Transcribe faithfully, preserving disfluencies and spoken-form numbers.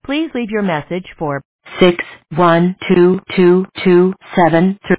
Please leave your message for six one two two two seven three.